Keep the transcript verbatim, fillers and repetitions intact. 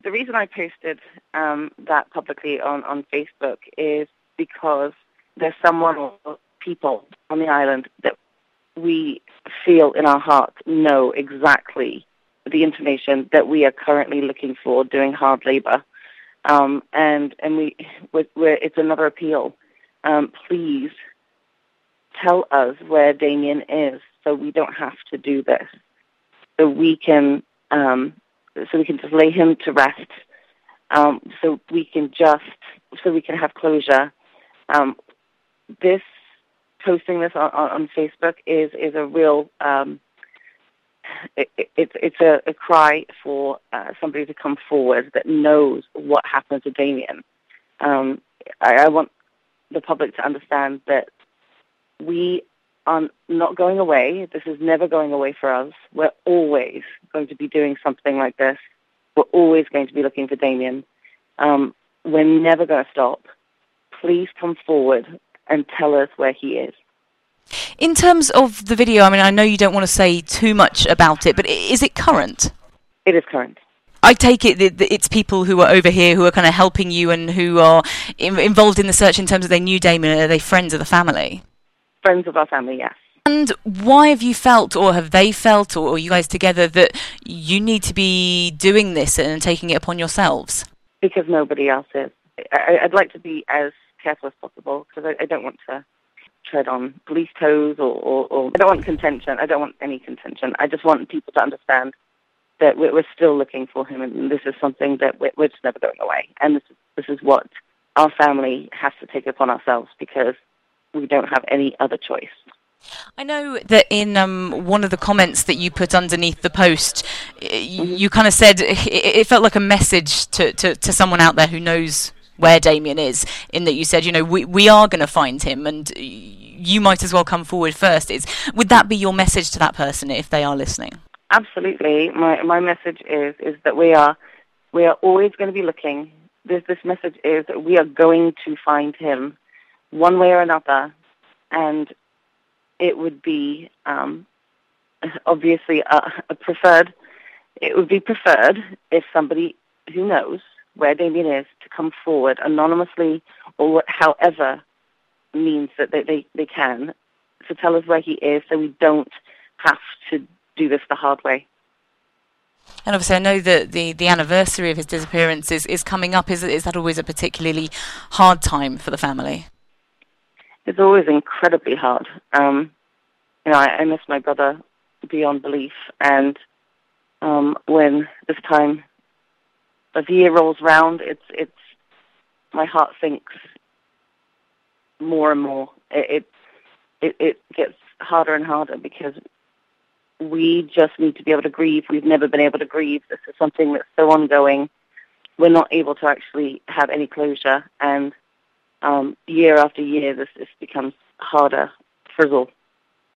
The reason I posted um, that publicly on, on Facebook is because there's someone or people on the island that we feel in our hearts know exactly the information that we are currently looking for doing hard labor. Um, and and we we're, we're, it's another appeal. Um, please tell us where Damien is so we don't have to do this. So we can um, so we can just lay him to rest. Um, so we can just so we can have closure. Um, this posting this on, on Facebook is is a real um, it, it, it's it's a, a cry for uh, somebody to come forward that knows what happened to Damien. Um, I, I want the public to understand that we are not going away. This is never going away for us. We're always going to be doing something like this. We're always going to be looking for Damien. Um, we're never going to stop. Please come forward and tell us where he is. In terms of the video, I mean, I know you don't want to say too much about it, but is it current? It is current. I take it that it's people who are over here who are kind of helping you and who are involved in the search in terms of they knew Damien. Are they friends of the family? Friends of our family, yes. And why have you felt, or have they felt, or you guys together, that you need to be doing this and taking it upon yourselves? Because nobody else is. I, I'd like to be as careful as possible because I, I don't want to tread on police toes or, or, or I don't want contention. I don't want any contention. I just want people to understand that we're, we're still looking for him, and this is something that we're, we're just never going away. And this is, this is what our family has to take upon ourselves because we don't have any other choice. I know that in um, one of the comments that you put underneath the post, mm-hmm. you kind of said it, it felt like a message to, to, to someone out there who knows where Damien is, in that you said, you know, we, we are going to find him and you might as well come forward first. Is, would that be your message to that person if they are listening? Absolutely. My my message is is that we are we are always going to be looking. This this message is that we are going to find him one way or another, and it would be um, obviously a, a preferred. It would be preferred if somebody who knows where Damien is to come forward anonymously or however means that they, they, they can to tell us where he is so we don't have to do this the hard way. And obviously I know that the, the anniversary of his disappearance is, is coming up. Is, is that always a particularly hard time for the family? It's always incredibly hard. Um, you know, I, I miss my brother beyond belief, and um, when this time of year rolls round, it's it's my heart sinks more and more. It, it it gets harder and harder because we just need to be able to grieve. We've never been able to grieve. This is something that's so ongoing. We're not able to actually have any closure, and um, year after year, this, this becomes harder for us all.